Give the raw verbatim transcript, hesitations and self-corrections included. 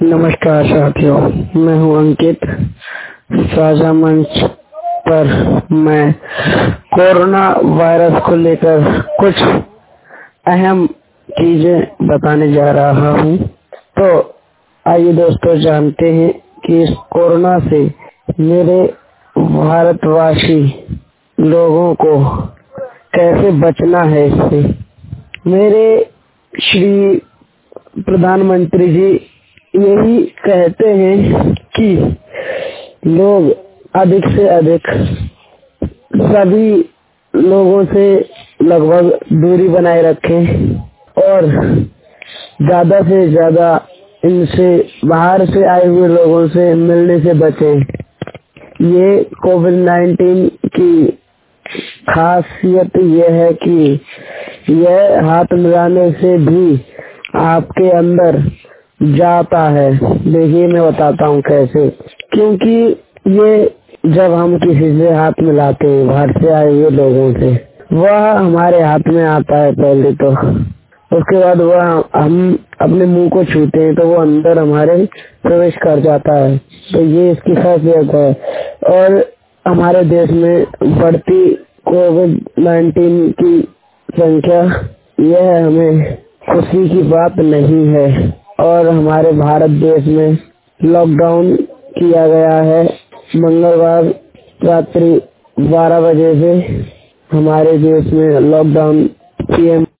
नमस्कार साथियों, मैं हूं अंकित। साझा मंच पर मैं कोरोना वायरस को लेकर कुछ अहम चीजें बताने जा रहा हूं। तो आइए दोस्तों जानते हैं कि इस कोरोना से मेरे भारतवासी लोगों को कैसे बचना है। इससे मेरे श्री प्रधानमंत्री जी यही कहते हैं कि लोग अधिक से अधिक सभी लोगों से लगभग दूरी बनाए रखें और ज्यादा से ज्यादा इनसे बाहर से आए हुए लोगों से मिलने से बचें। ये कोविड नाइन्टीन की खासियत यह है कि यह हाथ मिलाने से भी आपके अंदर जाता है। देखिए मैं बताता हूँ कैसे। क्योंकि ये जब हम किसी से हाथ मिलाते हैं बाहर से आए हुए लोगों से, वह हमारे हाथ में आता है पहले तो, उसके बाद वह हम अपने मुंह को छूते हैं तो वो अंदर हमारे प्रवेश कर जाता है। तो ये इसकी खासियत है। और हमारे देश में बढ़ती कोविड नाइन्टीन की संख्या, यह हमें खुशी की बात नहीं है। और हमारे भारत देश में लॉकडाउन किया गया है। मंगलवार रात्रि बारह बजे से हमारे देश में लॉकडाउन पीएम